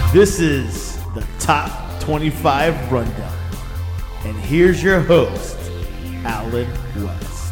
This is the Top 25 Rundown. And here's your host, Alan West.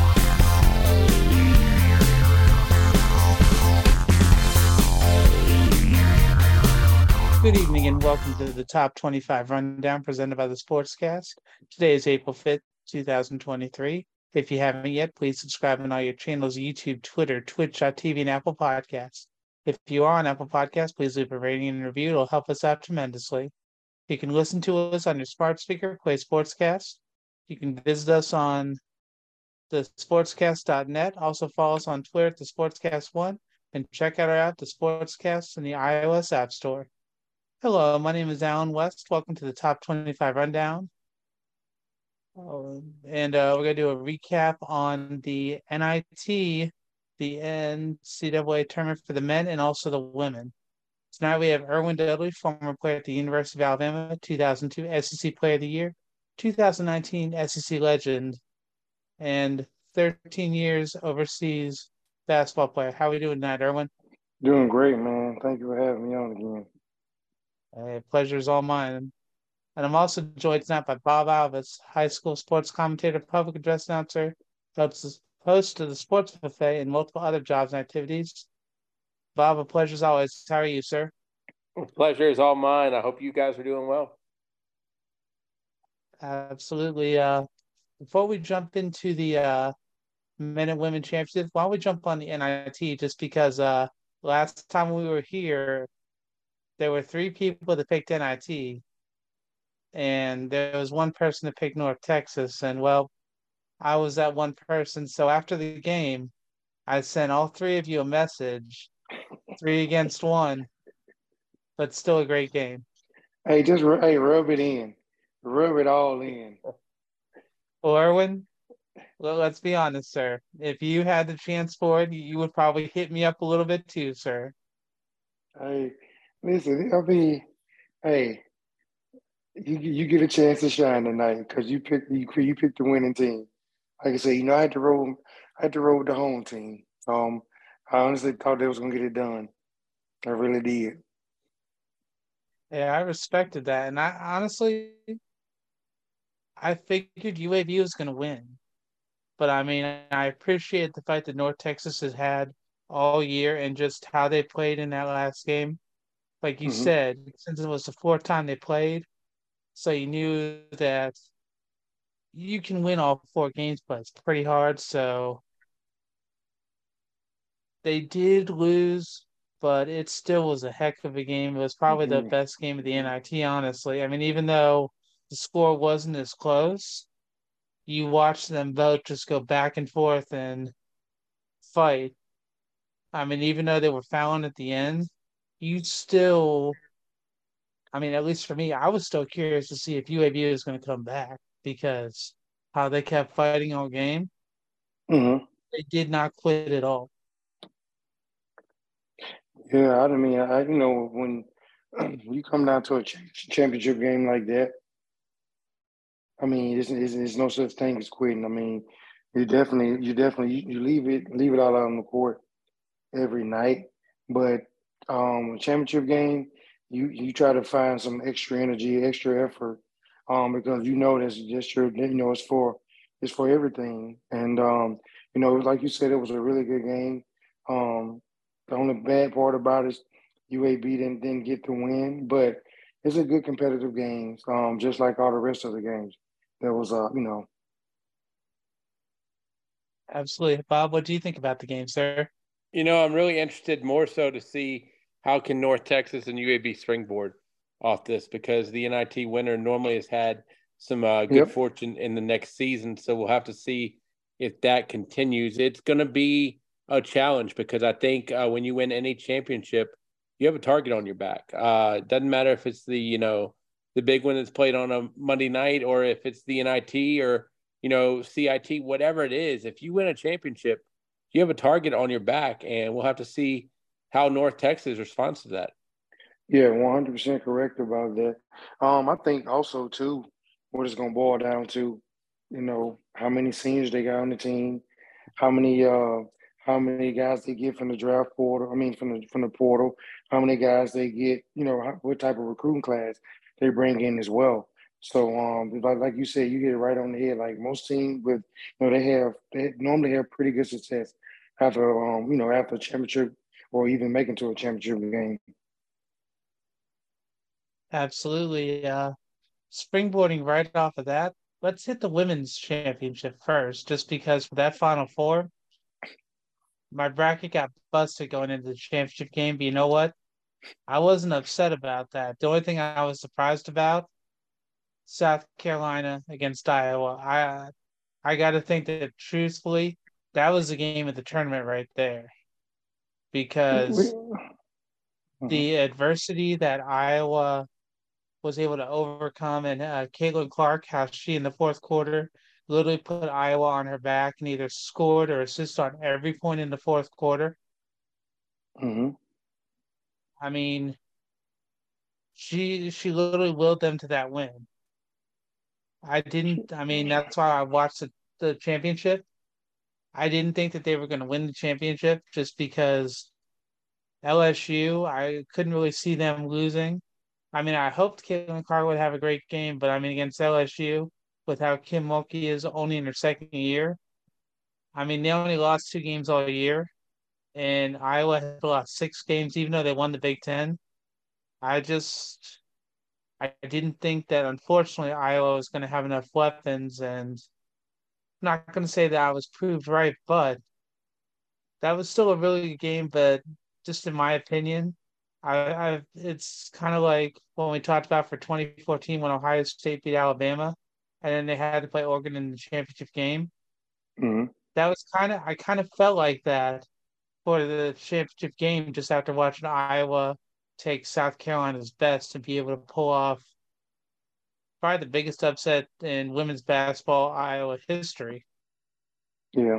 Good evening and welcome to the Top 25 Rundown presented by the Sportscast. Today is April 5th, 2023. If you haven't yet, please subscribe on all your channels, YouTube, Twitter, Twitch.tv, and Apple Podcasts. If you are on Apple Podcasts, please leave a rating and review. It'll help us out tremendously. You can listen to us on your smart speaker, play Sportscast. You can visit us on the sportscast.net. Also follow us on Twitter at the Sportscast1 and check out our app, the Sportscast, in the iOS App Store. Hello, my name is Alan West. Welcome to the Top 25 Rundown. And we're going to do a recap on the NIT, the NCAA tournament for the men and also the women. Tonight we have Erwin Dudley, former player at the University of Alabama, 2002 SEC Player of the Year, 2019 SEC Legend, and 13 years overseas basketball player. How are we doing tonight, Erwin? Doing great, man. Thank you for having me on again. Pleasure is all mine. And I'm also joined tonight by Bob Alvis, high school sports commentator, public address announcer, host of the Sports Buffet, and multiple other jobs and activities. Bob, a pleasure as always. How are you, sir? Pleasure is all mine. I hope you guys are doing well. Absolutely. Before we jump into the men and women championships, why don't we jump on the NIT just because last time we were here, there were 3 people that picked NIT, and there was one person that picked North Texas, and well, I was that one person. So after the game, I sent all 3 of you a message, 3 against 1, but still a great game. Hey, rub it in. Rub it all in. Well, Erwin, let's be honest, sir. If you had the chance for it, you would probably hit me up a little bit too, sir. Hey, listen, hey, you get a chance to shine tonight because you picked the winning team. Like I said, I had to roll with the home team. I honestly thought they was gonna get it done. I really did. Yeah, I respected that, and I figured UAB was going to win. But I mean, I appreciate the fight that North Texas has had all year and just how they played in that last game. Like you said, since it was the 4th time they played, so you knew that you can win all 4 games, but it's pretty hard. So they did lose, but it still was a heck of a game. It was probably the best game of the NIT, honestly. I mean, even though the score wasn't as close, you watched them both just go back and forth and fight. I mean, even though they were fouling at the end, you still, I mean, at least for me, I was still curious to see if UAB was going to come back because how they kept fighting all game, they did not quit at all. Yeah, I mean, when you come down to a championship game like that, I mean, there's no such thing as quitting. I mean, you leave it all out on the court every night, but championship game, you try to find some extra energy, extra effort, because that's just your it's for everything, and like you said, it was a really good game. The only bad part about it is UAB didn't get to win, but it's a good competitive game, just like all the rest of the games. That was Absolutely. Bob, what do you think about the game, sir? I'm really interested more so to see how can North Texas and UAB springboard off this because the NIT winner normally has had some good fortune in the next season. So we'll have to see if that continues. It's going to be a challenge because I think when you win any championship, you have a target on your back. It doesn't matter if it's the big one that's played on a Monday night or if it's the NIT or, CIT, whatever it is. If you win a championship, you have a target on your back, and we'll have to see how North Texas responds to that. Yeah, 100% correct about that. I think also too, what it's gonna boil down to, how many seniors they got on the team, how how many guys they get from the draft portal. I mean, from the portal, how many guys they get. What type of recruiting class they bring in as well. So, like you said, you get it right on the head. Like most teams with, they normally have pretty good success after a championship or even making to a championship game. Absolutely. Springboarding right off of that, let's hit the women's championship first, just because for that Final Four, my bracket got busted going into the championship game. But you know what? I wasn't upset about that. The only thing I was surprised about, South Carolina against Iowa. I got to think that truthfully, that was the game of the tournament right there, because the adversity that Iowa was able to overcome, and Caitlin Clark, how she in the fourth quarter literally put Iowa on her back and either scored or assisted on every point in the fourth quarter. Mm-hmm. I mean, she literally willed them to that win. That's why I watched the championship. I didn't think that they were going to win the championship just because LSU, I couldn't really see them losing. I mean, I hoped Caitlin Clark would have a great game, but I mean, against LSU, with how Kim Mulkey is only in her second year, I mean, they only lost 2 games all year, and Iowa had lost 6 games, even though they won the Big Ten. I didn't think that, unfortunately, Iowa was going to have enough weapons, and I'm not going to say that I was proved right, but that was still a really good game. But just in my opinion, it's kind of like when we talked about for 2014 when Ohio State beat Alabama, and then they had to play Oregon in the championship game. Mm-hmm. That was I kind of felt like that for the championship game just after watching Iowa take South Carolina's best to be able to pull off probably the biggest upset in women's basketball Iowa history. Yeah.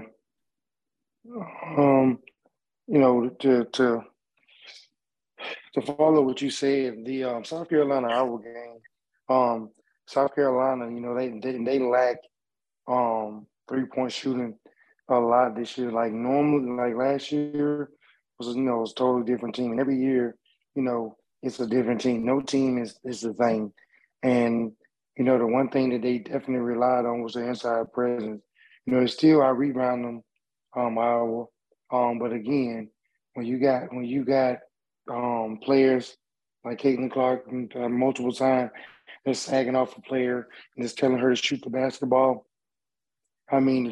To follow what you said, the South Carolina Iowa game, South Carolina, they lack 3-point shooting a lot this year. Like normally, like last year was a totally different team. And every year, it's a different team. No team is the same. And the one thing that they definitely relied on was the inside presence. They still out rebound them, Iowa. But again, when you got players like Caitlin Clark multiple times, they're sagging off a player and just telling her to shoot the basketball. I mean,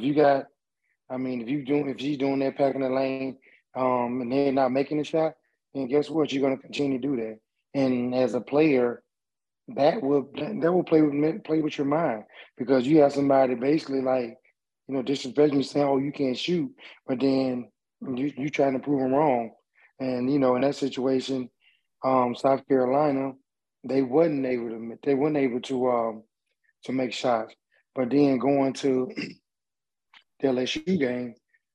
if she's doing that, packing the lane, and they're not making the shot, then guess what? You're going to continue to do that. And as a player, that will play with your mind, because you have somebody basically like, disrespecting you, saying, "Oh, you can't shoot," but then you trying to prove them wrong. And in that situation, South Carolina, they wasn't able to make shots. But then going to the LSU game,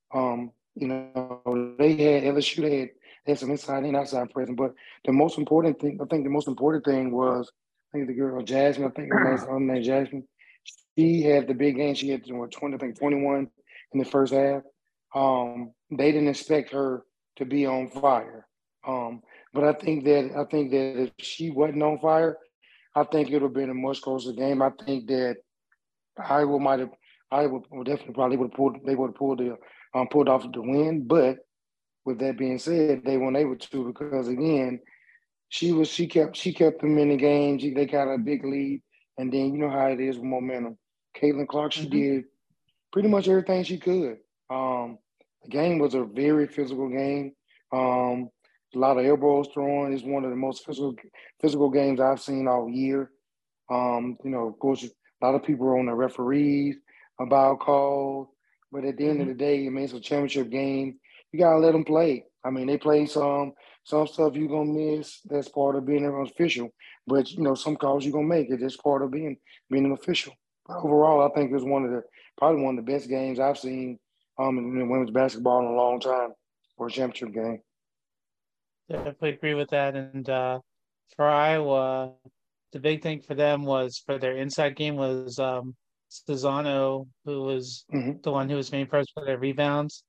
LSU had some inside and outside presence. But the most important thing was, I think the girl Jasmine, I think her name Jasmine, she had the big game. She had 21 in the first half. They didn't expect her to be on fire. But I think that if she wasn't on fire, I think it would have been a much closer game. I think that Iowa would definitely probably would have pulled off the win. But with that being said, they weren't able to, because again, she kept them in the game. They got a big lead, and then you know how it is with momentum. Caitlin Clark, she did pretty much everything she could. The game was a very physical game. A lot of elbows thrown. It's one of the most physical games I've seen all year. Of course, a lot of people are on the referees about calls, but at the end of the day, I mean, it's a championship game. You gotta let them play. I mean, they play some stuff you're gonna miss. That's part of being an official. But some calls you're gonna make. It's just part of being an official. But overall, I think it was probably one of the best games I've seen in women's basketball in a long time for a championship game. Definitely agree with that. And for Iowa, the big thing for them was, for their inside game, was Cesano, who was the one who was main person for their rebounds.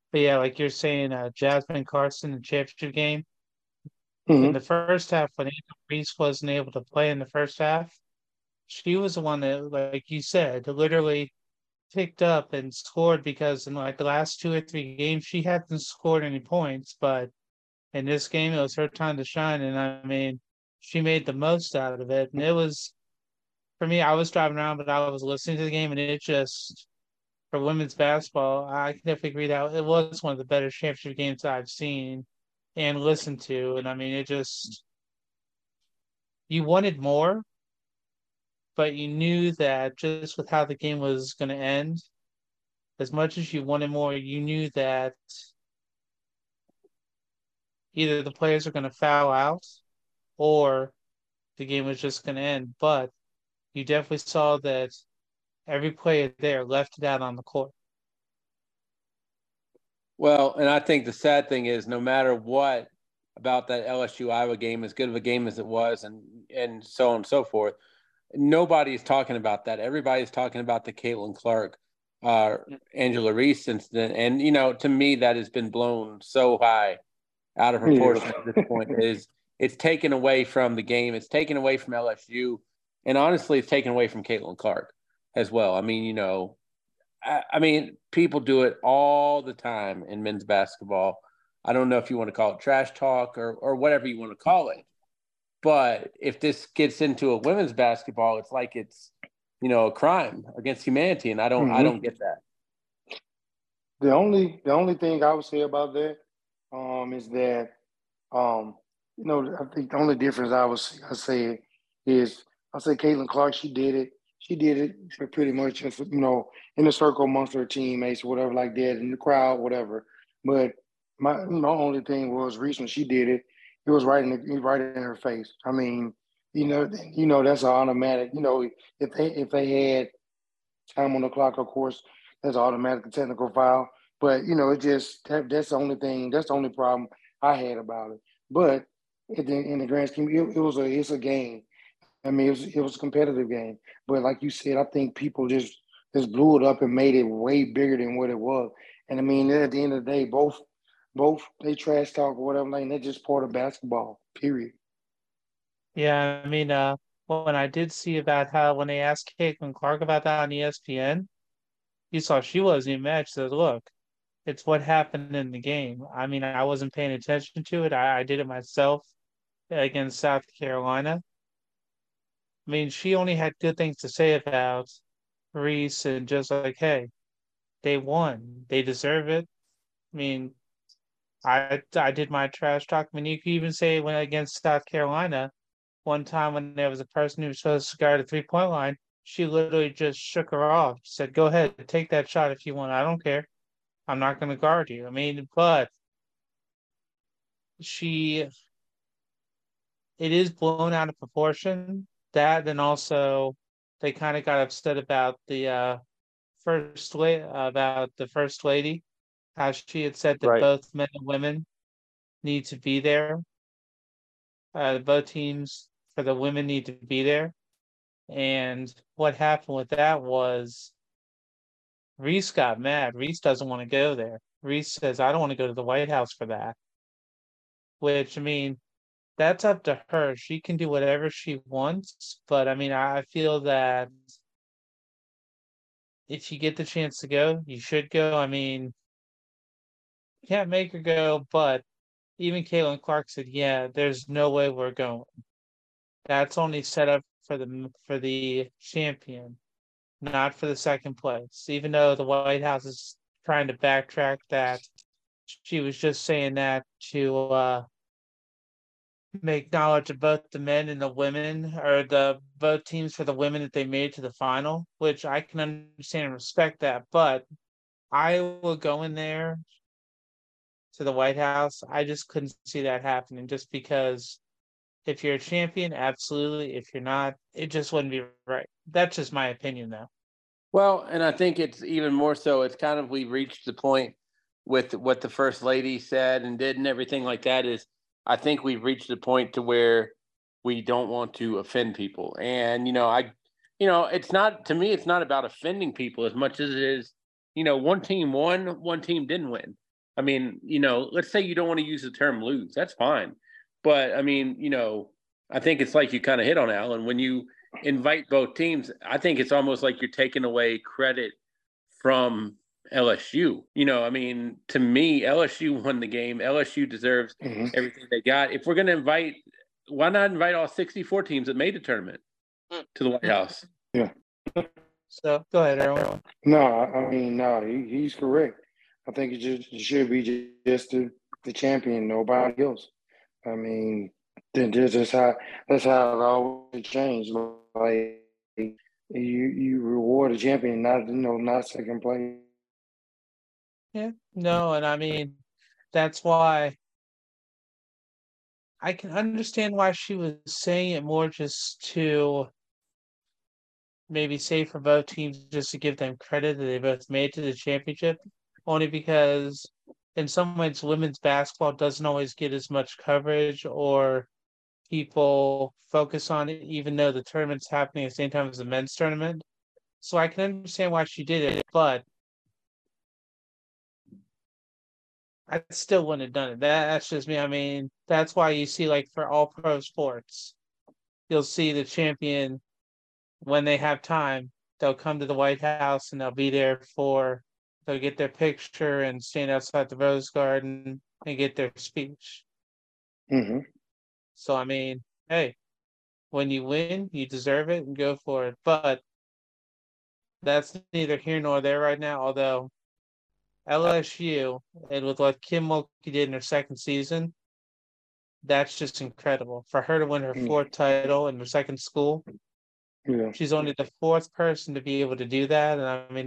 But yeah, like you're saying, Jasmine Carson, the championship game. In Mm-hmm. the first half, when Reese wasn't able to play in the first half, she was the one that, like you said, literally picked up and scored because in like the last 2 or 3 games, she hadn't scored any points. But in this game, it was her time to shine. And I mean, she made the most out of it. And it was, for me, I was driving around, but I was listening to the game, and it just, for women's basketball, I can definitely agree that it was one of the better championship games I've seen and listened to. And I mean, it just, you wanted more, but you knew that just with how the game was going to end, as much as you wanted more, you knew that either the players are going to foul out or the game was just going to end. But you definitely saw that every player there left it out on the court. Well, and I think the sad thing is no matter what about that LSU Iowa game, as good of a game as it was, and so on and so forth, nobody's talking about that. Everybody's talking about the Caitlin Clark, Angela Reese incident. And, you know, to me, that has been blown so high out of proportion at this point. It's taken away from the game. It's taken away from LSU. And honestly, it's taken away from Caitlin Clark as well. I mean, you know, I mean, people do it all the time in men's basketball. I don't know if you want to call it trash talk or whatever you want to call it. But if this gets into a women's basketball, it's like it's, you know, a crime against humanity. And I don't get that. The only thing I would say about that is that you know, I think the only difference I say is I say Caitlin Clark, she did it. She did it pretty much, you know, in the circle amongst her teammates, whatever like that, in the crowd, whatever. But my only thing was recently she did it. It was right in her face. I mean, you know that's an automatic. You know, if they had time on the clock, of course, that's automatic a technical foul. But you know, that's the only thing. That's the only problem I had about it. But in the grand scheme, it's a game. I mean, it was a competitive game. But like you said, I think people just blew it up and made it way bigger than what it was. And I mean, at the end of the day, both they trash talk or whatever, like they're just part of basketball. Period. Yeah, I mean, when I did see about how when they asked Caitlin Clark about that on ESPN, you saw she wasn't even mad. She said, "Look, it's what happened in the game. I mean, I wasn't paying attention to it. I did it myself against South Carolina. I mean, she only had good things to say about Reese and just like, hey, they won. They deserve it. I mean, I did my trash talk. I mean, you could even say when against South Carolina, one time when there was a person who was supposed to guard a 3-point line, she literally just shook her off. She said, "Go ahead, take that shot if you want. I don't care. I'm not going to guard you." I mean, but she it is blown out of proportion. That and also they kind of got upset about the first lady, how she had said that Right. both men and women need to be there. Both teams for the women need to be there. And what happened with that was Reese got mad. Reese doesn't want to go there. Reese says, "I don't want to go to the White House for that." Which I mean, that's up to her. She can do whatever she wants, but I mean, I feel that if you get the chance to go, you should go. I mean, you can't make her go, but even Caitlin Clark said, "Yeah, there's no way we're going. That's only set up for the champion, not for the second place." Even though the White House is trying to backtrack that, she was just saying that to make knowledge of both the men and the women, or the both teams for the women that they made to the final, which I can understand and respect that. But I will go in there to the White House. I just couldn't see that happening just because if you're a champion, absolutely. If you're not, it just wouldn't be right. That's just my opinion, though. Well, and I think it's even more so. It's kind of we've reached the point with what the first lady said and did and everything like that is I think we've reached the point to where we don't want to offend people. And, it's not, to me, it's not about offending people as much as it is, one team won, one team didn't win. I mean, let's say you don't want to use the term lose. That's fine. But, I mean, I think it's like you kind of hit on, Alan. When you invite both teams, I think it's almost like you're taking away credit from LSU. I mean, to me, LSU won the game. LSU deserves everything they got. If we're going to invite, why not invite all 64 teams that made the tournament to the White House? Yeah. So go ahead, Erwin. No, I mean, no, he's correct. I think it should be just the champion, nobody else. I mean, that's how it always changed. Like you reward a champion, not second place. Yeah, no, and I mean that's why I can understand why she was saying it more just to maybe say for both teams just to give them credit that they both made to the championship, only because in some ways women's basketball doesn't always get as much coverage or people focus on it, even though the tournament's happening at the same time as the men's tournament. So I can understand why she did it, but I still wouldn't have done it. That's just me. I mean, that's why you see, like, for all pro sports, you'll see the champion when they have time, they'll come to the White House and they'll be there they'll get their picture and stand outside the Rose Garden and get their speech. Mm-hmm. So, I mean, hey, when you win, you deserve it and go for it. But that's neither here nor there right now, although LSU, and with what Kim Mulkey did in her second season, that's just incredible. For her to win her fourth title in her second school, yeah. She's only the fourth person to be able to do that. And I mean,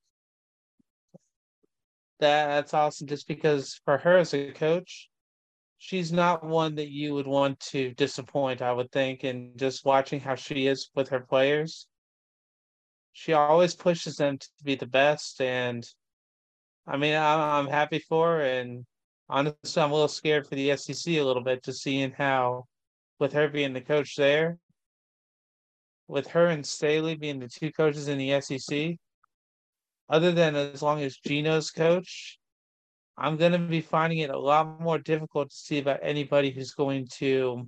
that's awesome just because for her as a coach, she's not one that you would want to disappoint, I would think. And just watching how she is with her players, she always pushes them to be the best. And I mean, I'm happy for her. And honestly, I'm a little scared for the SEC a little bit, just seeing how, with her being the coach there, with her and Staley being the two coaches in the SEC, other than as long as Gino's coach, I'm going to be finding it a lot more difficult to see about anybody who's going to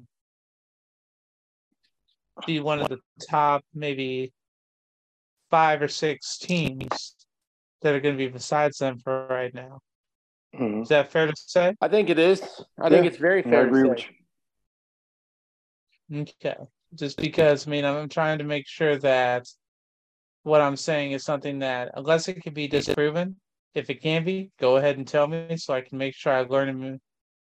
be one of the top maybe 5 or 6 teams that are going to be besides them for right now. Mm-hmm. Is that fair to say? I think it is. I think it's very fair to say. Okay. Just because, I mean, I'm trying to make sure that what I'm saying is something that, unless it can be disproven, if it can be, go ahead and tell me so I can make sure I learn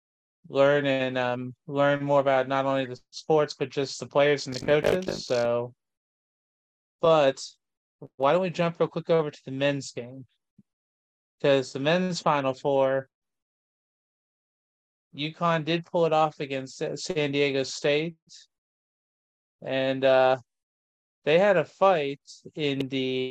more about not only the sports but just the players and the coaches. So, but why don't we jump real quick over to the men's game? Because the men's Final Four, UConn did pull it off against San Diego State, and they had a fight in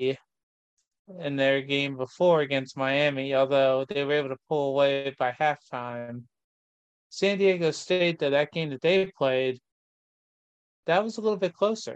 their game before against Miami, although they were able to pull away by halftime. San Diego State, though, that game that they played, that was a little bit closer.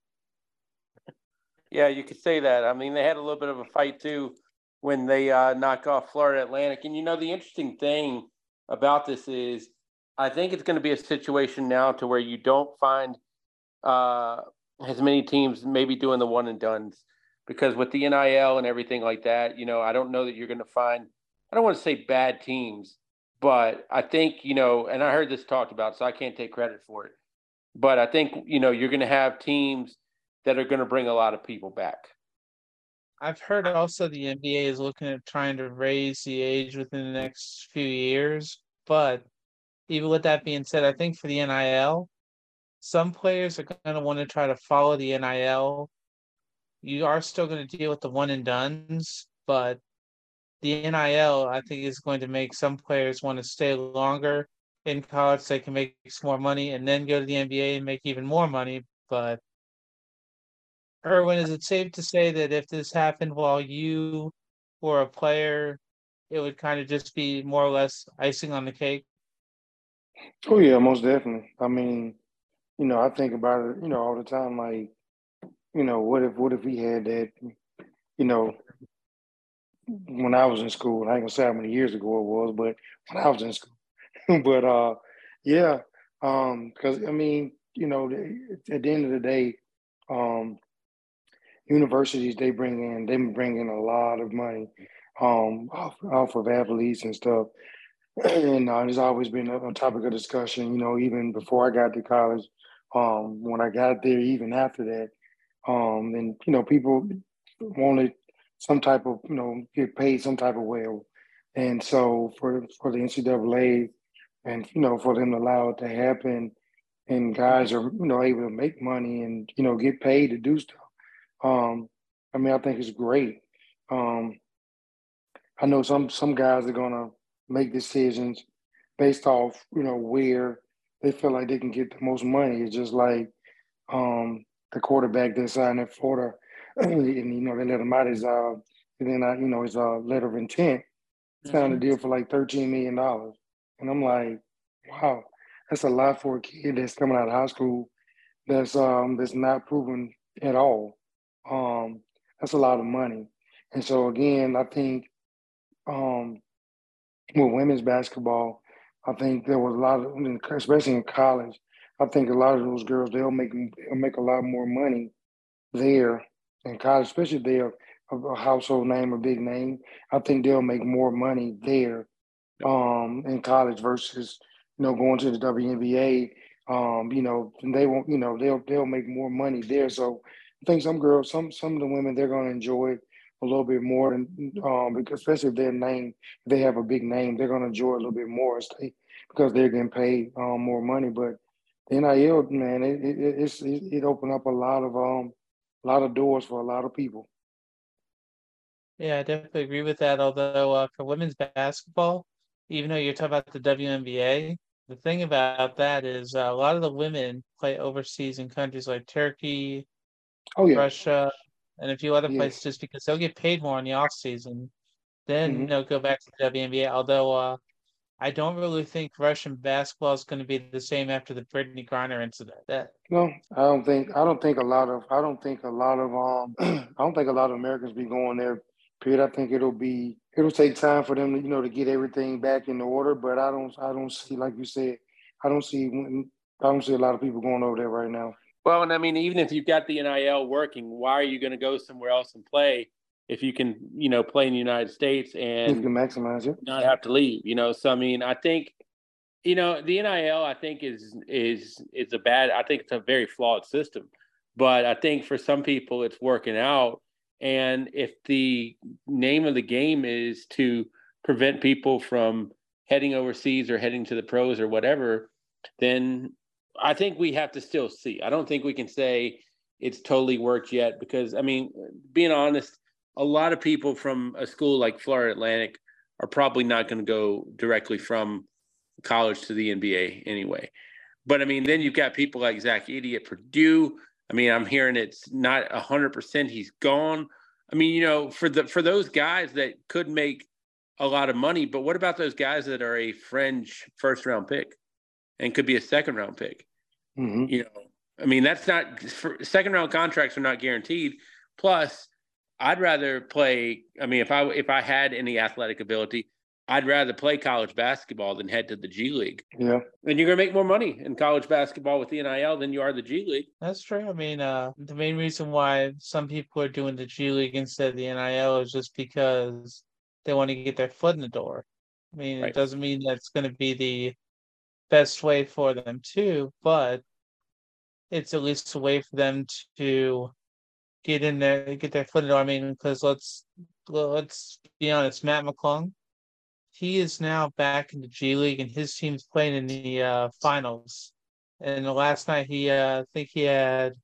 Yeah, you could say that. I mean, they had a little bit of a fight, too, when they knocked off Florida Atlantic. And, the interesting thing about this is I think it's going to be a situation now to where you don't find as many teams maybe doing the one-and-dones. Because with the NIL and everything like that, I don't know that you're going to find – I don't want to say bad teams, but I think, and I heard this talked about, so I can't take credit for it. But I think, you're going to have teams that are going to bring a lot of people back. I've heard also the NBA is looking at trying to raise the age within the next few years. But even with that being said, I think for the NIL, some players are going to want to try to follow the NIL. You are still going to deal with the one-and-dones, but the NIL, I think, is going to make some players want to stay longer in college so they can make some more money and then go to the NBA and make even more money. But, Erwin, is it safe to say that if this happened while you were a player, it would kind of just be more or less icing on the cake? Oh, yeah, most definitely. I mean, I think about it, all the time, like, what if we had that, when I was in school. I ain't gonna say how many years ago it was, but when I was in school. But yeah, because I mean, at the end of the day, um, universities they bring in a lot of money off of athletes and stuff. And there's always been a topic of discussion, even before I got to college, when I got there, even after that. And, people wanted some type of, get paid some type of way. And so for the NCAA and, for them to allow it to happen and guys are, able to make money and, get paid to do stuff. I mean, I think it's great. Um, I know some guys are gonna make decisions based off, where they feel like they can get the most money. It's just like the quarterback that signed at Florida, and they let him out his letter of intent, signed a deal for like $13 million, and I'm like, wow, that's a lot for a kid that's coming out of high school that's not proven at all. Um, that's a lot of money, and so again, I think um, with women's basketball, I think there was a lot of, especially in college. I think a lot of those girls they'll make a lot more money there in college, especially if they're a household name, a big name. I think they'll make more money there in college versus going to the WNBA. And they won't. They'll make more money there. So I think some girls, some of the women, they're going to enjoy it a little bit more, and because especially if if they have a big name, they're going to enjoy it a little bit more, because they're getting paid more money. But the NIL, man, it opened up a lot of doors for a lot of people. Yeah, I definitely agree with that. Although for women's basketball, even though you're talking about the WNBA, the thing about that is a lot of the women play overseas in countries like Turkey, Oh yeah, Russia, and a few other places yes. just because they'll get paid more in the off season. Then hmm they'll go back to the WNBA. Although I don't really think Russian basketball is going to be the same after the Brittany Griner incident. No, I don't think a lot of Americans be going there. Period. I think it'll take time for them to to get everything back in order. But I don't see, like you said, I don't see I don't see a lot of people going over there right now. Well, and I mean, even if you've got the NIL working, why are you going to go somewhere else and play if you can, play in the United States If you and can maximize it. not have to leave? So I mean, I think, the NIL I think is a bad. I think it's a very flawed system, but I think for some people it's working out. And if the name of the game is to prevent people from heading overseas or heading to the pros or whatever, then I think we have to still see. I don't think we can say it's totally worked yet because, I mean, being honest, a lot of people from a school like Florida Atlantic are probably not going to go directly from college to the NBA anyway. But I mean, then you've got people like Zach Edey at Purdue. I mean, I'm hearing it's not 100% he's gone. I mean, for those guys that could make a lot of money, but what about those guys that are a fringe first round pick and could be a second round pick? hmm I mean, that's not second round contracts are not guaranteed. Plus, I'd rather play. I mean, if I had any athletic ability, I'd rather play college basketball than head to the G League. Yeah. And you're going to make more money in college basketball with the NIL than you are the G League. That's true. I mean, the main reason why some people are doing the G League instead of the NIL is just because they want to get their foot in the door. I mean, Right. It doesn't mean that's going to be the best way for them too, but it's at least a way for them to get in there, get their foot in the door. I mean, because let's be honest, Matt McClung, he is now back in the G League and his team's playing in the finals. And last night I think he had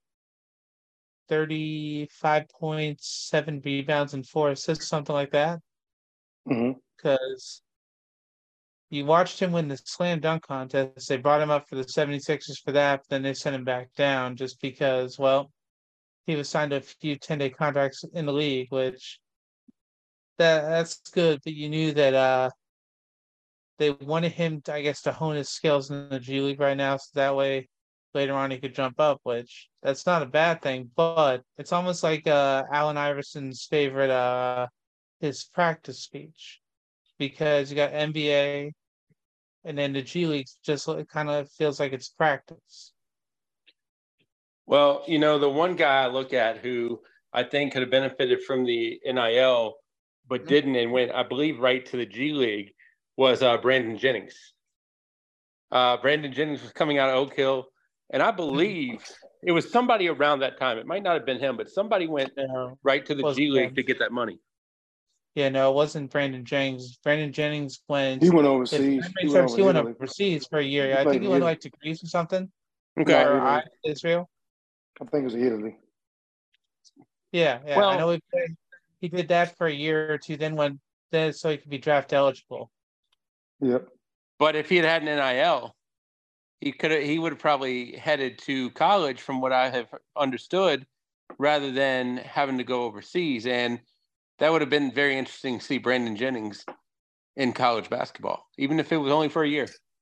35 points, 7 rebounds, and 4 assists, something like that. hmm Because you watched him win the slam dunk contest. They brought him up for the 76ers for that, but then they sent him back down just because, well, he was signed to a few 10-day contracts in the league, which that's good, but you knew that they wanted him to, I guess, to hone his skills in the G League right now, so that way later on he could jump up, which that's not a bad thing, but it's almost like Allen Iverson's favorite his practice speech, because you got NBA and then the G League just kind of feels like it's practice. Well, the one guy I look at who I think could have benefited from the NIL but didn't and went, I believe, right to the G League was Brandon Jennings. Brandon Jennings was coming out of Oak Hill, and I believe it was somebody around that time. It might not have been him, but somebody went right to the G League to get that money. Yeah, no, it wasn't Brandon Jennings. Brandon Jennings went. He went overseas. He went overseas for a year. I think he went like to Greece or something. Okay. Or Israel. I think it was Italy. Yeah. Well, I know he did that for a year or two, then went there so he could be draft eligible. Yep. But if he had an NIL, he would have probably headed to college, from what I have understood, rather than having to go overseas. And that would have been very interesting to see Brandon Jennings in college basketball, even if it was only for a year.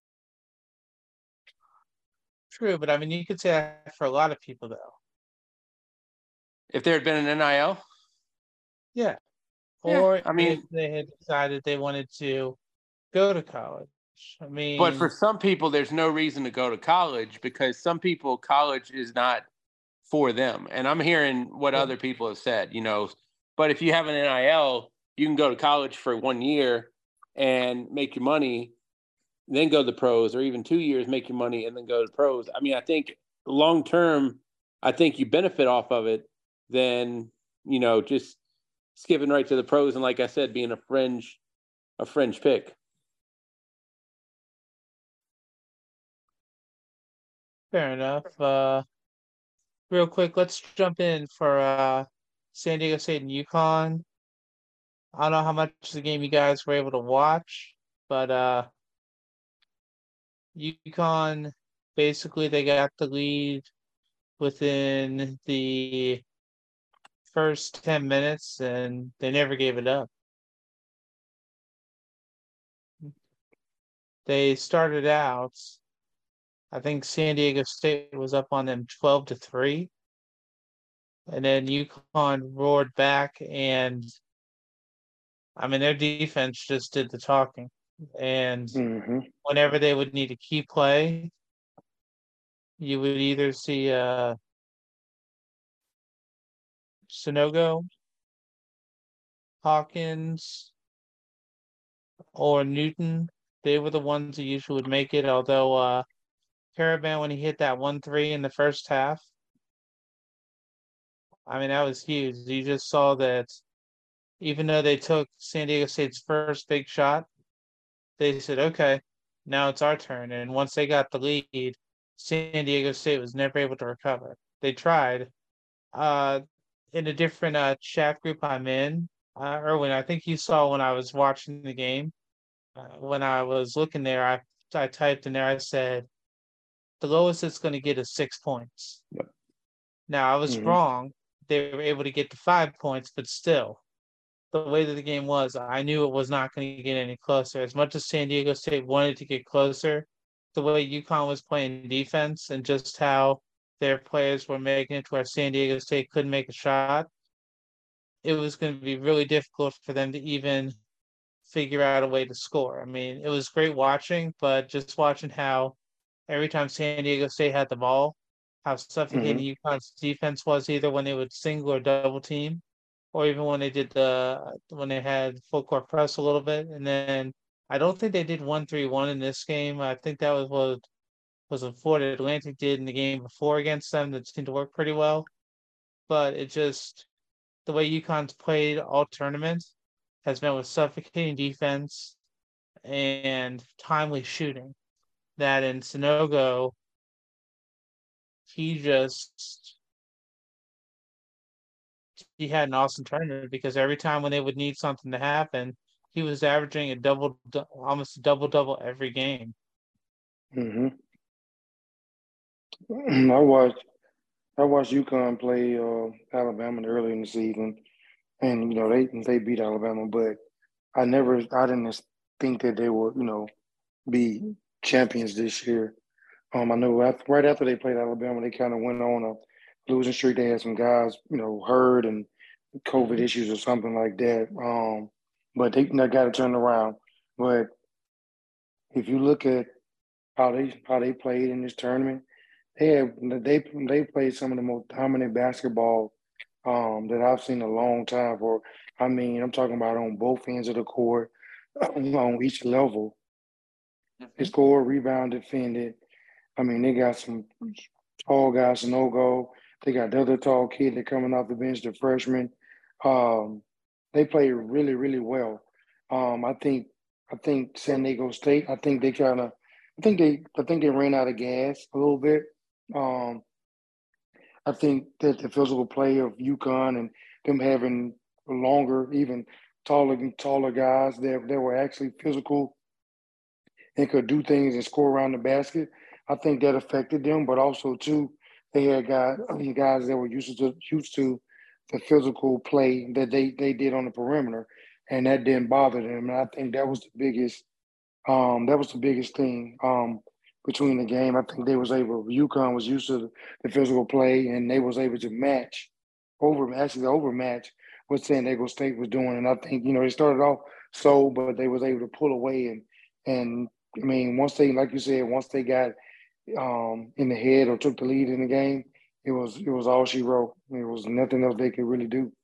True, but I mean, you could say that for a lot of people, though. If there had been an NIL? Yeah. Or if they had decided they wanted to go to college. I mean, but for some people, there's no reason to go to college, because some people, college is not for them. And I'm hearing what other people have said, but if you have an NIL, you can go to college for 1 year and make your money, then go to the pros, or even 2 years, make your money, and then go to the pros. I mean, I think long-term, I think you benefit off of it than, just skipping right to the pros. And like I said, being a fringe pick. Fair enough. Real quick, let's jump in for San Diego State and UConn. I don't know how much of the game you guys were able to watch, but UConn, basically they got the lead within the first 10 minutes, and they never gave it up. They started out, I think San Diego State was up on them 12-3. And then UConn roared back, and I mean, their defense just did the talking. And whenever they would need a key play, you would either see Sanogo, Hawkins, or Newton. They were the ones who usually would make it, although Caravan, when he hit that 1-3 in the first half, I mean, that was huge. You just saw that even though they took San Diego State's first big shot, they said, okay, now it's our turn. And once they got the lead, San Diego State was never able to recover. They tried. In a different chat group I'm in, Erwin, I think you saw when I was watching the game, when I was looking there, I typed in there, I said, the lowest it's going to get is 6 points. Yep. Now, I was wrong. They were able to get to 5 points, but still, the way that the game was, I knew it was not going to get any closer. As much as San Diego State wanted to get closer, the way UConn was playing defense and just how their players were making it to where San Diego State couldn't make a shot, it was going to be really difficult for them to even figure out a way to score. I mean, it was great watching, but just watching how every time San Diego State had the ball, how suffocating UConn's defense was, either when they would single or double team, or even when they had full court press a little bit. And then I don't think they did 1-3-1 in this game. I think that was what Florida Atlantic did in the game before against them. That seemed to work pretty well. But it just, the way UConn's played all tournament has been with suffocating defense and timely shooting. That in Sanogo, he had an awesome tournament, because every time when they would need something to happen, he was averaging almost a double every game. I watched UConn play Alabama early in the season, and they beat Alabama, but I didn't think that they would be champions this year. I know right after they played Alabama, they kind of went on a losing streak. They had some guys hurt, and COVID issues or something like that. But they got to turn around. But if you look at how they played in this tournament, they played some of the most dominant basketball that I've seen in a long time. I'm talking about on both ends of the court, on each level. They scored, rebound, defended. I mean, they got some tall guys, no go. They got the other tall kid that coming off the bench, the freshman. They played really, really well. I think San Diego State. I think they ran out of gas a little bit. I think that the physical play of UConn and them having longer, even taller guys that were actually physical and could do things and score around the basket. I think that affected them, but also too, they had guys that were used to the physical play that they did on the perimeter, and that didn't bother them. And I think that was the biggest thing between the game. I think UConn was used to the physical play, and they was able to overmatch what San Diego State was doing. And I think they started off slow, but they was able to pull away and I mean, once they got in the head or took the lead in the game, it was all she wrote. It was nothing else they could really do.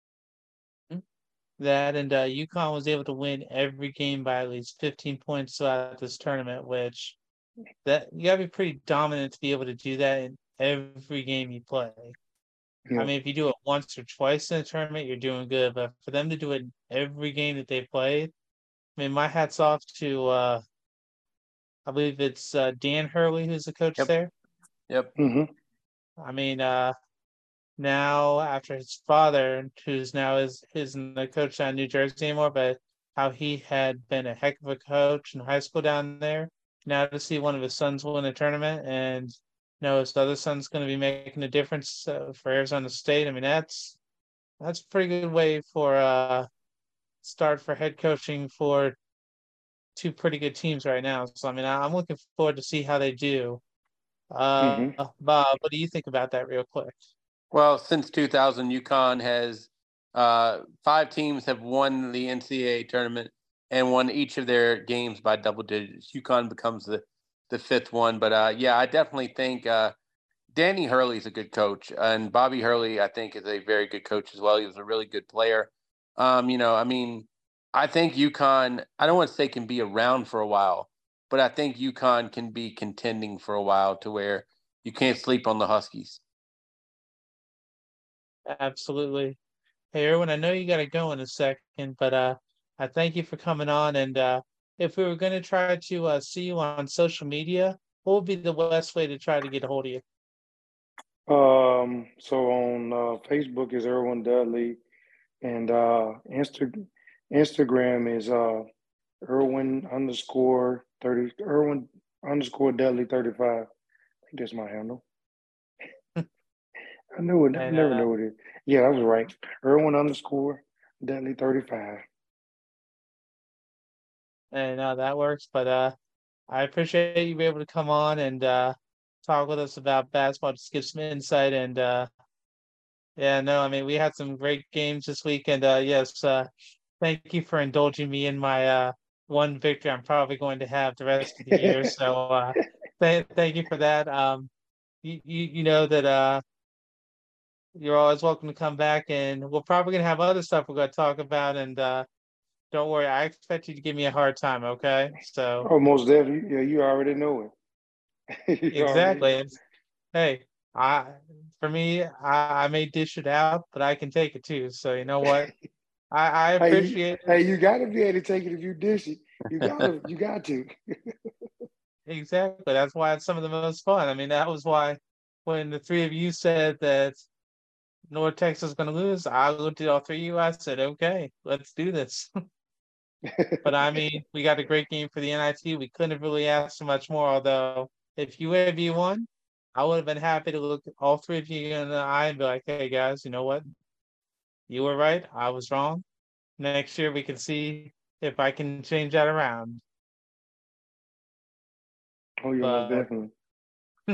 That and UConn was able to win every game by at least 15 points throughout this tournament, which that you gotta be pretty dominant to be able to do that in every game you play. Yeah. I mean, if you do it once or twice in a tournament, you're doing good. But for them to do it in every game that they played, I mean, my hat's off to I believe it's Dan Hurley who's the coach there. Yep. Mm-hmm. I mean, now after his father, who's now isn't the coach down in New Jersey anymore, but how he had been a heck of a coach in high school down there. Now to see one of his sons win a tournament and his other son's going to be making a difference for Arizona State. I mean, that's a pretty good way for start for head coaching for two pretty good teams right now. So, I mean, I'm looking forward to see how they do. Bob, what do you think about that real quick? Well, since 2000, UConn has 5 teams have won the NCAA tournament and won each of their games by double digits. UConn becomes the 5th one. But, I definitely think Danny Hurley's a good coach. And Bobby Hurley, I think, is a very good coach as well. He was a really good player. I think UConn, I don't want to say can be around for a while, but I think UConn can be contending for a while to where you can't sleep on the Huskies. Absolutely. Hey, Erwin, I know you got to go in a second, but I thank you for coming on. And if we were going to try to see you on social media, what would be the best way to try to get a hold of you? So on Facebook is Erwin Dudley, and Instagram is Erwin_Dudley 35. I think that's my handle. I knew it. I never knew it. Yeah, that was right. Erwin_Dudley 35. And that works. But I appreciate you being able to come on and talk with us about basketball, just give some insight. And we had some great games this week. And yes, thank you for indulging me in my one victory I'm probably going to have the rest of the year. So thank you for that. You know that you're always welcome to come back, and we're probably going to have other stuff we're going to talk about. And don't worry, I expect you to give me a hard time, okay? So. Oh, most definitely. Yeah, you already know it. Exactly. Hey, I may dish it out, but I can take it too. So you know what? I appreciate it. Hey, you gotta be able to take it if you dish it. You got to. Exactly. That's why it's some of the most fun. I mean, that was why when the three of you said that North Texas is going to lose, I looked at all three of you. I said, okay, let's do this. But I mean, we got a great game for the NIT. We couldn't have really asked for much more. Although, if UAB won, I would have been happy to look at all three of you in the eye and be like, hey, guys, you know what? You were right. I was wrong. Next year, we can see if I can change that around. Oh, yeah, definitely.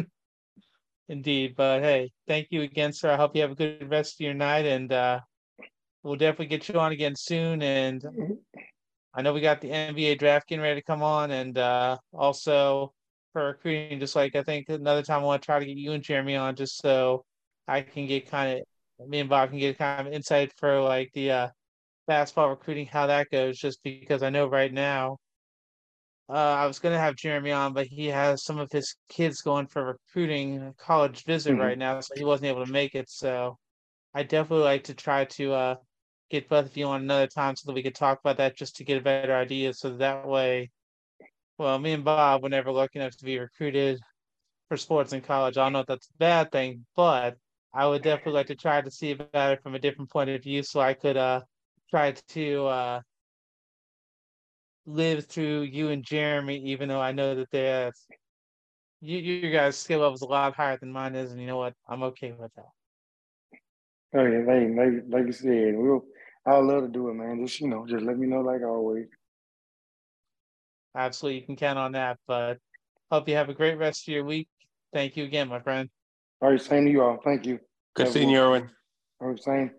Indeed. But hey, thank you again, sir. I hope you have a good rest of your night. And we'll definitely get you on again soon. And I know we got the NBA draft getting ready to come on, and also for recruiting, just like I think another time I want to try to get you and Jeremy on just so I can get me and Bob can get kind of insight for like the basketball recruiting, how that goes, just because I know right now I was going to have Jeremy on, but he has some of his kids going for recruiting college visit Mm-hmm. right now, so he wasn't able to make it. So I definitely like to try to get both of you on another time so that we could talk about that just to get a better idea. So that way, well, me and Bob were never lucky enough to be recruited for sports in college. I don't know if that's a bad thing, but I would definitely like to try to see about it from a different point of view so I could try to live through you and Jeremy, even though I know that you guys' skill level is a lot higher than mine is, and you know what? I'm okay with that. Oh yeah, like you said, I'd love to do it, man. Just let me know like always. Absolutely, you can count on that. But hope you have a great rest of your week. Thank you again, my friend. All right, same to you all. Thank you. Good seeing you, Erwin. All right, same.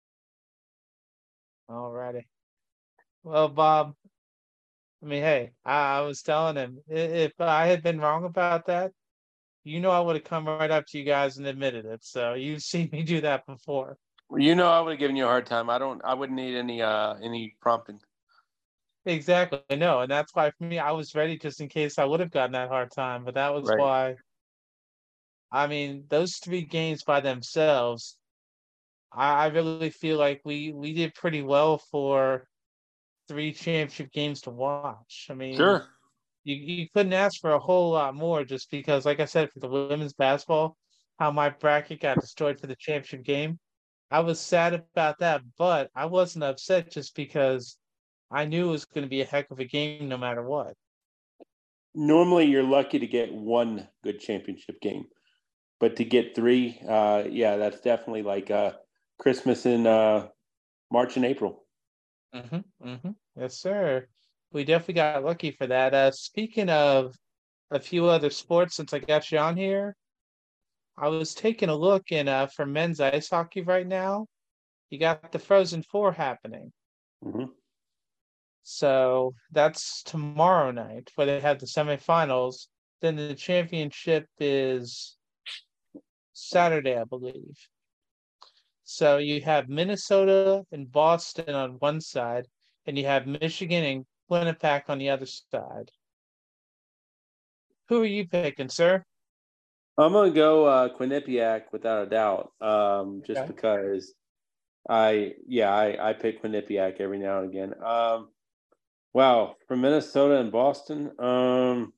All righty. Well, Bob, I mean, hey, I was telling him if I had been wrong about that, I would have come right up to you guys and admitted it. So you've seen me do that before. I would have given you a hard time. I wouldn't need any prompting. Exactly. No, and that's why for me, I was ready just in case I would have gotten that hard time. But that was Right. why. I mean, those three games by themselves, I really feel like we did pretty well for three championship games to watch. I mean, Sure. you couldn't ask for a whole lot more just because, like I said, for the women's basketball, how my bracket got destroyed for the championship game. I was sad about that, but I wasn't upset just because I knew it was going to be a heck of a game no matter what. Normally, you're lucky to get one good championship game, but to get three, that's definitely like Christmas in March and April. Yes, sir. We definitely got lucky for that. Speaking of a few other sports, since I got you on here, I was taking a look in for men's ice hockey right now. You got the Frozen Four happening. Mm-hmm. So that's tomorrow night where they have the semifinals. Then the championship is Saturday, I believe. So you have Minnesota and Boston on one side, and you have Michigan and Winnipeg on the other side. Who are you picking, sir? I'm gonna go Quinnipiac without a doubt. Just because I pick Quinnipiac every now and again. Wow, from Minnesota and Boston, I'm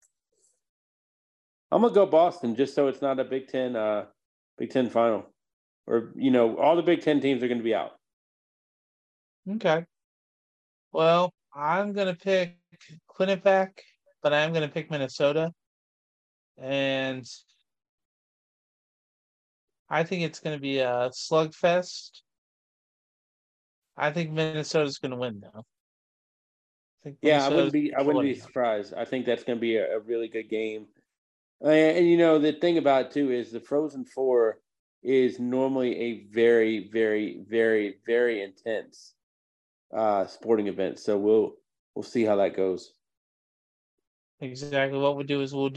gonna go Boston just so it's not a Big Ten final, or all the Big Ten teams are going to be out. Okay. Well, I'm gonna pick Quinnipiac, but I'm gonna pick Minnesota, and I think it's gonna be a slugfest. I think Minnesota's gonna win though. I wouldn't be surprised. I think that's going to be a really good game. And the thing about it too is the Frozen Four is normally a very, very, very, very intense sporting event. So we'll see how that goes. Exactly. What we'll do is we'll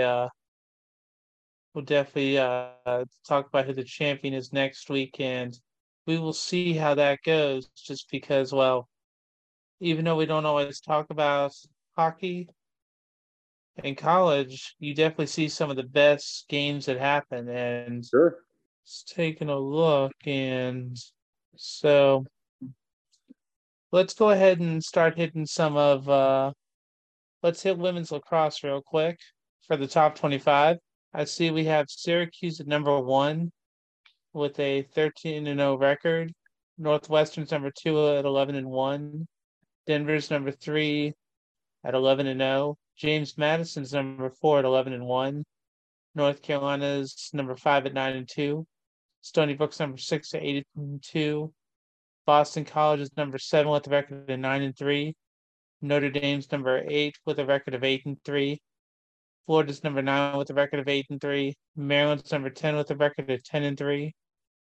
definitely talk about who the champion is next week, and we will see how that goes. Just because, well, even though we don't always talk about hockey in college, you definitely see some of the best games that happen. And sure, just taking a look, and so let's go ahead and start hitting some of. Let's hit women's lacrosse real quick for the top 25. I see we have Syracuse at number 1 with a 13-0 record. Northwestern's number 2 at 11-1. Denver's number 3 at 11-0. James Madison's number 4 at 11-1. North Carolina's number 5 at 9-2. Stony Brook's number 6 at 8-2. Boston College is number 7 with a record of 9-3. Notre Dame's number 8 with a record of 8-3. Florida's number 9 with a record of 8-3. Maryland's number 10 with a record of 10-3.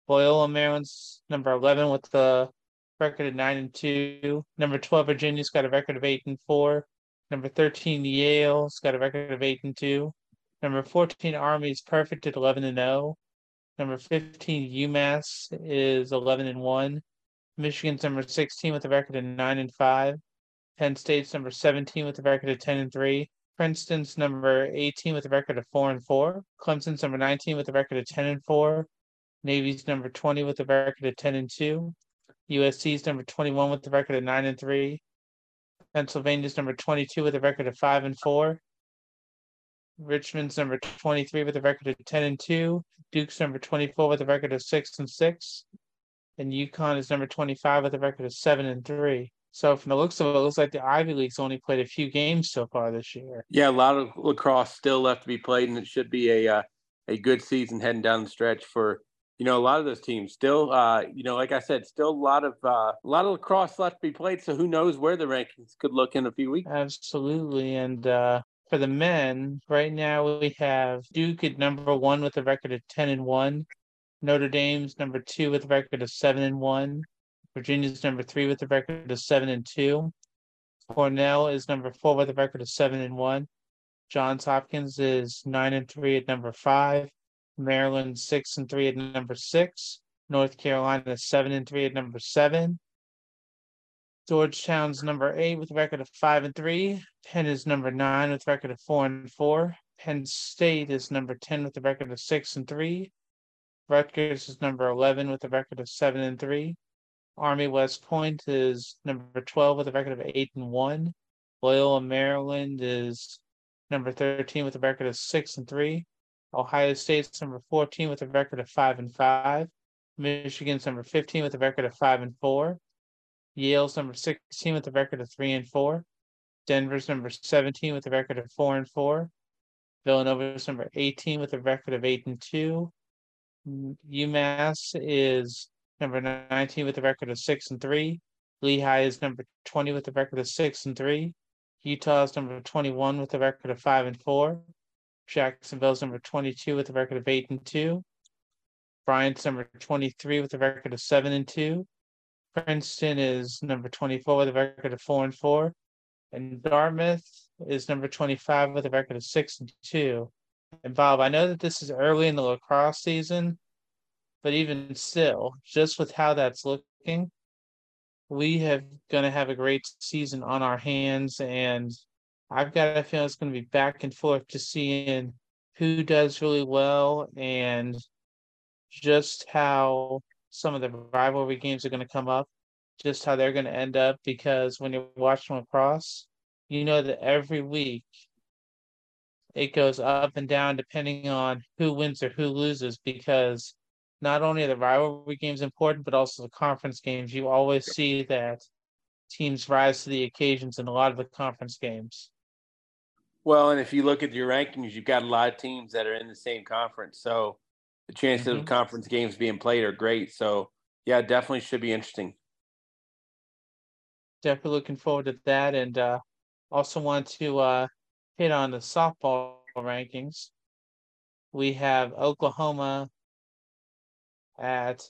Loyola Maryland's number 11 with the record of 9-2. Number 12 Virginia's got a record of 8-4. Number 13 Yale's got a record of 8-2. Number 14 Army's perfect at 11-0. Number 15 UMass is 11-1. Michigan's number 16 with a record of 9-5. Penn State's number 17 with a record of 10-3. Princeton's number 18 with a record of 4-4. Clemson's number 19 with a record of 10-4. Navy's number 20 with a record of 10-2. USC's number 21 with a record of 9-3. Pennsylvania's number 22 with a record of 5-4. Richmond's number 23 with a record of 10-2. Duke's number 24 with a record of 6-6. And UConn is number 25 with a record of 7-3. So from the looks of it looks like the Ivy League's only played a few games so far this year. Yeah, a lot of lacrosse still left to be played, and it should be a good season heading down the stretch for a lot of those teams. Still, like I said, still a lot of lacrosse left to be played. So who knows where the rankings could look in a few weeks? Absolutely, and for the men, right now we have Duke at number 1 with a record of 10-1. Notre Dame's number 2 with a record of 7-1. Virginia's number 3 with a record of 7-2. Cornell is number 4 with a record of 7-1. Johns Hopkins is 9-3 at number 5. Maryland 6-3 at number 6. North Carolina 7-3 at number 7. Georgetown's number 8 with a record of 5-3. Penn is number 9 with a record of 4-4. Penn State is number 10 with a record of 6-3. Rutgers is number 11 with a record of 7-3. Army West Point is number 12 with a record of 8-1. Loyola Maryland is number 13 with a record of 6-3. Ohio State's number 14 with a record of 5-5. Michigan's number 15 with a record of 5-4. Yale's number 16 with a record of 3-4. Denver's number 17 with a record of 4-4. Villanova's number 18 with a record of 8-2. UMass is number 19 with a record of 6-3. Lehigh is number 20 with a record of 6-3. Utah's number 21 with a record of 5-4. Jacksonville's number 22 with a record of 8-2. Bryant's number 23 with a record of 7-2. Princeton is number 24 with a record of 4-4. And Dartmouth is number 25 with a record of 6-2. And Bob, I know that this is early in the lacrosse season, but even still, just with how that's looking, we have going to have a great season on our hands. And I've got a feeling it's going to be back and forth to seeing who does really well and just how some of the rivalry games are going to come up, just how they're going to end up. Because when you're watching lacrosse, you know that every week it goes up and down depending on who wins or who loses, because not only are the rivalry games important, but also the conference games. You always see that teams rise to the occasions in a lot of the conference games. Well, and if you look at your rankings, you've got a lot of teams that are in the same conference. So the chances of conference games being played are great. So, yeah, definitely should be interesting. Definitely looking forward to that. And also want to hit on the softball rankings. We have Oklahoma at,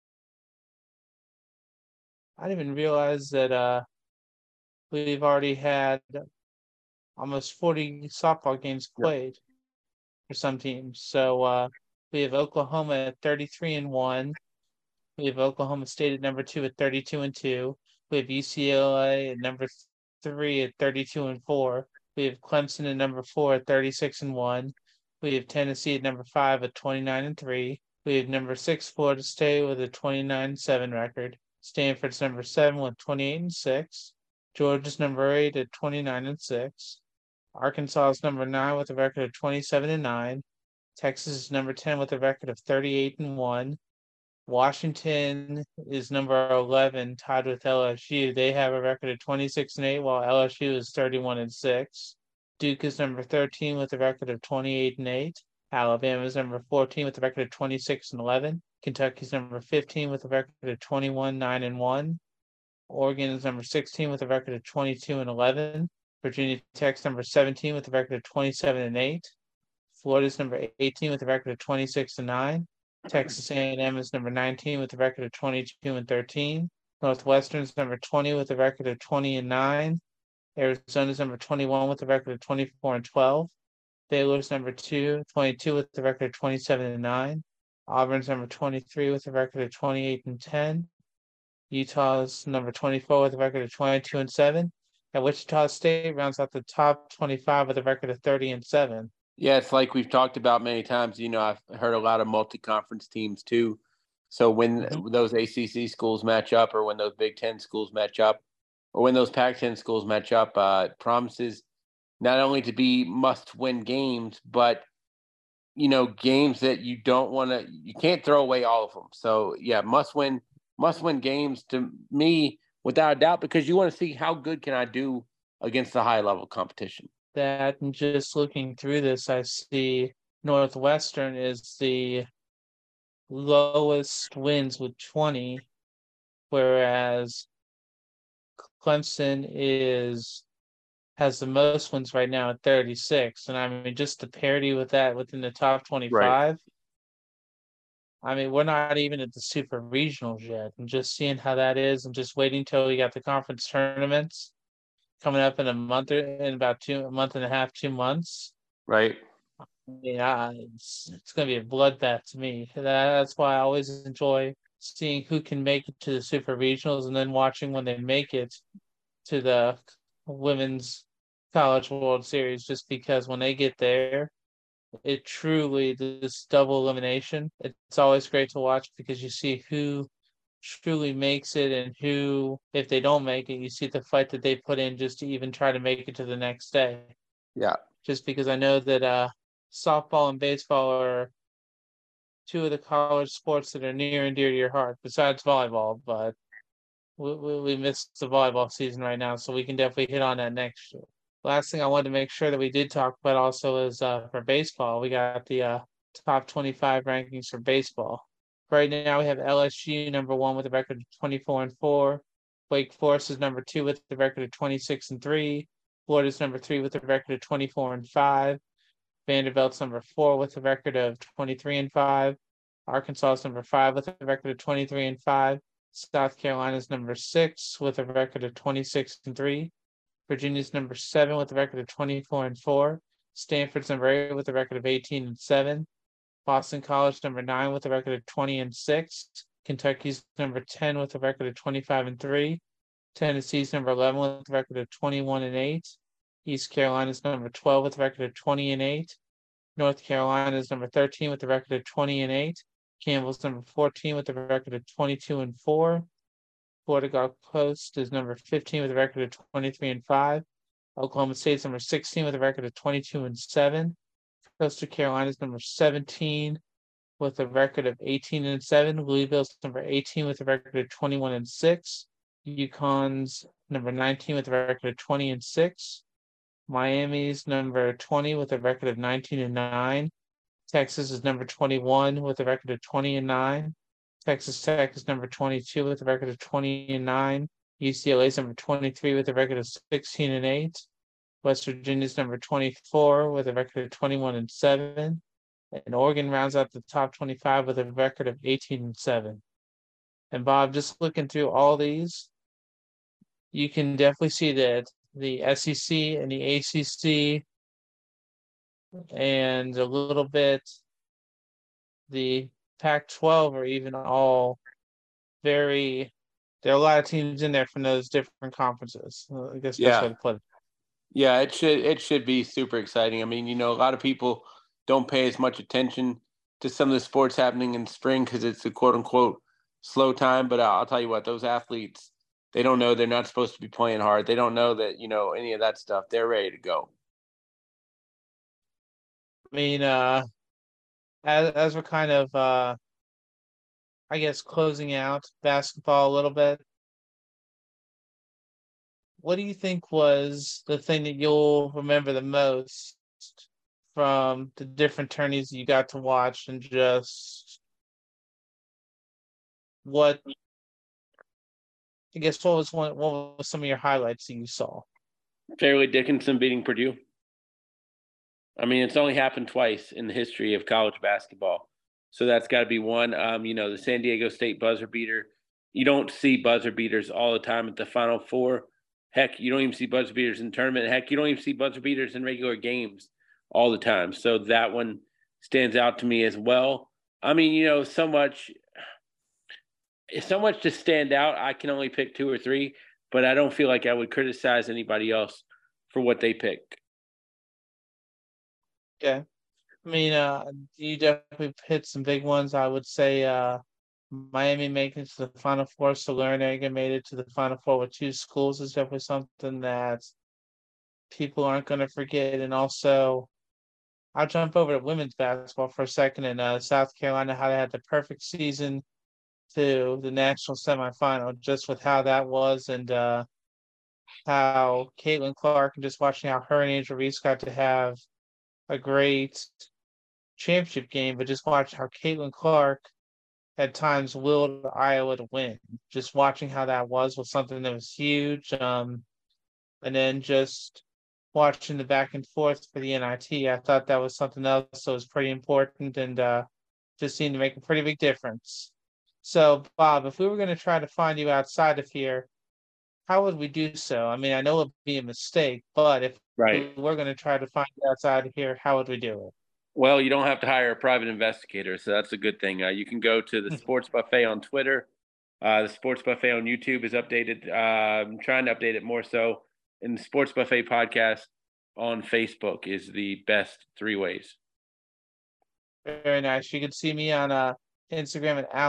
I didn't even realize that we've already had almost 40 softball games played for some teams. So we have Oklahoma at 33-1. We have Oklahoma State at number 2 at 32-2. We have UCLA at number 3 at 32-4. We have Clemson at number 4 at 36-1. We have Tennessee at number 5 at 29-3. We have number 6 Florida State with a 29-7 record. Stanford's number 7 with 28-6. Georgia's number 8 at 29-6. Arkansas's number 9 with a record of 27-9. Texas is number 10 with a record of 38-1. Washington is number 11, tied with LSU. They have a record of 26-8, while LSU is 31-6. Duke is number 13 with a record of 28-8. Alabama is number 14 with a record of 26-11. Kentucky's number 15 with a record of 21-9-1. Oregon is number 16 with a record of 22-11. Virginia Tech's number 17 with a record of 27-8. Florida's number 18 with a record of 26-9. Texas A&M is number 19 with a record of 22-13. Northwestern is number 20 with a record of 20-9. Arizona is number 21 with a record of 24-12. Baylor is number 22 with a record of 27-9. Auburn's number 23 with a record of 28-10. Utah's number 24 with a record of 22-7. And Wichita State rounds out the top 25 with a record of 30-7. Yeah, it's like we've talked about many times. I've heard a lot of multi-conference teams too. So when those ACC schools match up, or when those Big Ten schools match up, or when those Pac-10 schools match up, it promises not only to be must-win games, but games that you can't throw away all of them. So yeah, must-win games to me, without a doubt, because you want to see how good can I do against the high-level competition. That, and just looking through this, I see Northwestern is the lowest wins with 20, whereas Clemson has the most wins right now at 36. And I mean, just the parity with that within the top 25. Right. I mean, we're not even at the super regionals yet, and just seeing how that is, and just waiting till we got the conference tournaments coming up in a month, or in about a month and a half, 2 months. Right. Yeah, it's going to be a bloodbath to me. That's why I always enjoy seeing who can make it to the super regionals, and then watching when they make it to the Women's College World Series, just because when they get there, it truly, this double elimination, it's always great to watch, because you see who truly makes it, and who, if they don't make it, you see the fight that they put in just to even try to make it to the next day. Yeah. Just because I know that softball and baseball are two of the college sports that are near and dear to your heart, besides volleyball, but we missed the volleyball season right now, so we can definitely hit on that next year. Last thing I wanted to make sure that we did talk about also is for baseball. We got the top 25 rankings for baseball. Right now we have LSU number 1 with a record of 24-4. Wake Forest is number 2 with a record of 26-3. Florida's number 3 with a record of 24-5. Vanderbilt's number 4 with a record of 23-5. Arkansas is number 5 with a record of 23-5. South Carolina's number 6 with a record of 26-3. Virginia's number 7 with a record of 24-4. Stanford's number 8 with a record of 18-7. Boston College number 9 with a record of 20-6. Kentucky's number 10 with a record of 25-3. Tennessee's number 11 with a record of 21-8. East Carolina's number 12 with a record of 20-8. North Carolina's number 13 with a record of 20-8. Campbell's number 14 with a record of 22-4. Florida Gulf Coast is number 15 with a record of 23-5. Oklahoma State's number 16 with a record of 22-7. Coastal Carolina's number 17 with a record of 18-7. Louisville's number 18 with a record of 21-6. UConn's number 19 with a record of 20-6. Miami's number 20 with a record of 19-9. Texas is number 21 with a record of 20-9. Texas Tech is number 22 with a record of 20-9. UCLA's number 23 with a record of 16-8. West Virginia's number 24 with a record of 21-7. And Oregon rounds out the top 25 with a record of 18-7. And Bob, just looking through all these, you can definitely see that the SEC and the ACC and a little bit the Pac-12 are even all there are a lot of teams in there from those different conferences. I guess that's what I put it. Yeah, it should be super exciting. I mean, a lot of people don't pay as much attention to some of the sports happening in spring because it's a quote unquote slow time. But I'll tell you what, those athletes, they don't know they're not supposed to be playing hard. They don't know that, any of that stuff. They're ready to go. I mean, as we're kind of, I guess, closing out basketball a little bit, what do you think was the thing that you'll remember the most from the different tourneys you got to watch, and just what was some of your highlights that you saw? Fairleigh Dickinson beating Purdue. I mean, it's only happened twice in the history of college basketball So that's got to be one. The San Diego State buzzer beater. You don't see buzzer beaters all the time at the Final Four. Heck, you don't even see buzzer beaters in tournament. Heck, you don't even see buzzer beaters in regular games all the time. So that one stands out to me as well. I mean, so much to stand out. I can only pick 2 or 3, but I don't feel like I would criticize anybody else for what they pick. Yeah. I mean, you definitely hit some big ones. I would say Miami making it to the Final Four, so Larinaga made it to the Final Four with 2 schools is definitely something that people aren't going to forget. And also, I'll jump over to women's basketball for a second. In South Carolina, how they had the perfect season to the national semifinal, just with how that was, and how Caitlin Clark, and just watching how her and Angel Reese got to have a great championship game, but just watch how Caitlin Clark at times willed Iowa to win. Just watching how that was something that was huge. And then just watching the back and forth for the NIT, I thought that was something else that was pretty important, and just seemed to make a pretty big difference. So, Bob, if we were going to try to find you outside of here, how would we do so? I mean, I know it would be a mistake, but if we were going to try to find you outside of here, how would we do it? Well, you don't have to hire a private investigator, so that's a good thing. You can go to the Sports Buffet on Twitter. The Sports Buffet on YouTube is updated. I'm trying to update it more so. And the Sports Buffet podcast on Facebook is the best 3 ways. Very nice. You can see me on Instagram at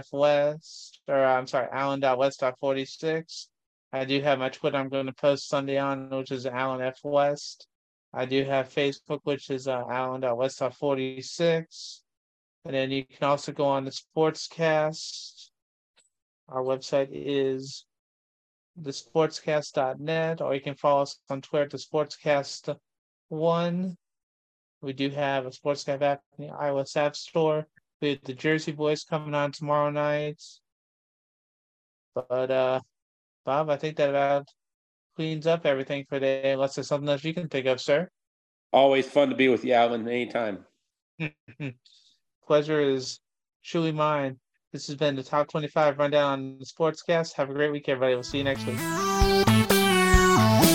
Allen.West.46. I do have my Twitter I'm going to post Sunday on, which is Allen F. West. I do have Facebook, which is Allen.West.46. And then you can also go on the Sportscast. Our website is thesportscast.net, or you can follow us on Twitter at the Sportscast1. We do have a Sportscast app in the iOS App Store. We have the Jersey Boys coming on tomorrow night. But Bob, I think that about cleans up everything for today, unless there's something else you can think of, sir. Always fun to be with you, Alvin, anytime. Pleasure is truly mine. This has been the Top 25 Rundown on the Sportscast. Have a great week, everybody. We'll see you next week.